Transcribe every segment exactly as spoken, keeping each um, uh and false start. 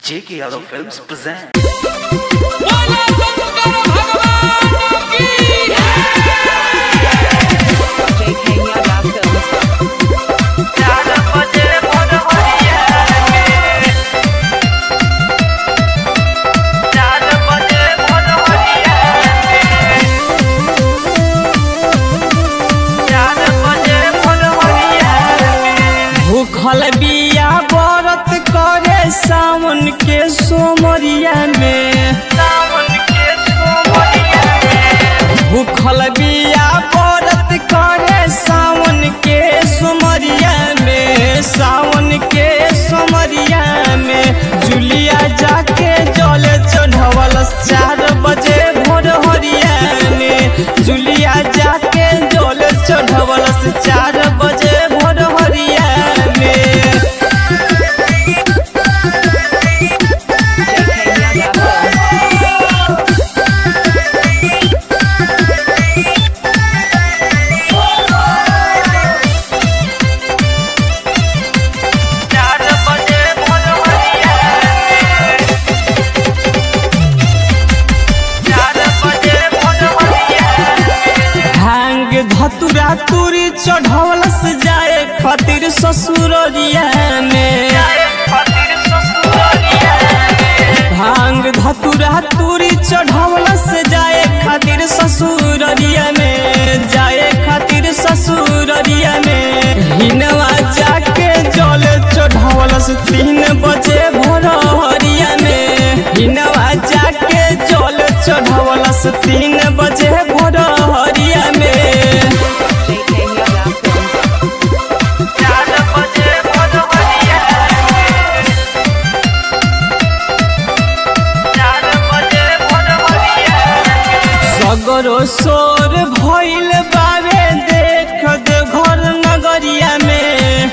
J K Yadav Films present. J K Yadav Films. भूखल बिया व्रत करे सावन के सोमरिया में भूखल बिया व्रत करे सावन के सोमरिया में सावन के सोमरिया में जुलिया जाके जल चढ़वल चार बजे भोर हरिया में जुलिया जाके जल चढ़वल चार बजे भोर हरिया धतुरा तुरी चढ़वल से जाए खातिर ससुररिया में भांग धतुरा तुरी चढ़वल से जाए खातिर ससुररिया में जाए खातिर ससुररिया में हिनवा जाके जल चढ़वल से तीन बजे भोर हरिया में हिनवा जाके जल चढ़वल से तीन बजे भोर हरिया में सगरो सोर भइल बावे देख दे घर नगरिया में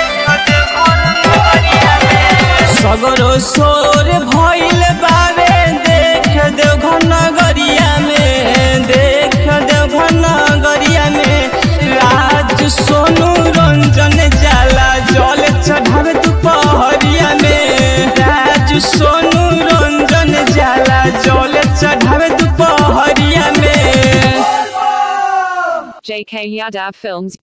सगरो सोर भइल बावे देख दे घर नगरिया में देख दे घर नगरिया में राज सोनू रंजन जाला जल चढ़ावे दोपहरिया में राज सोनू रंजन जाला जल चढ़ावे दोपहरिया में J K Yadav Films.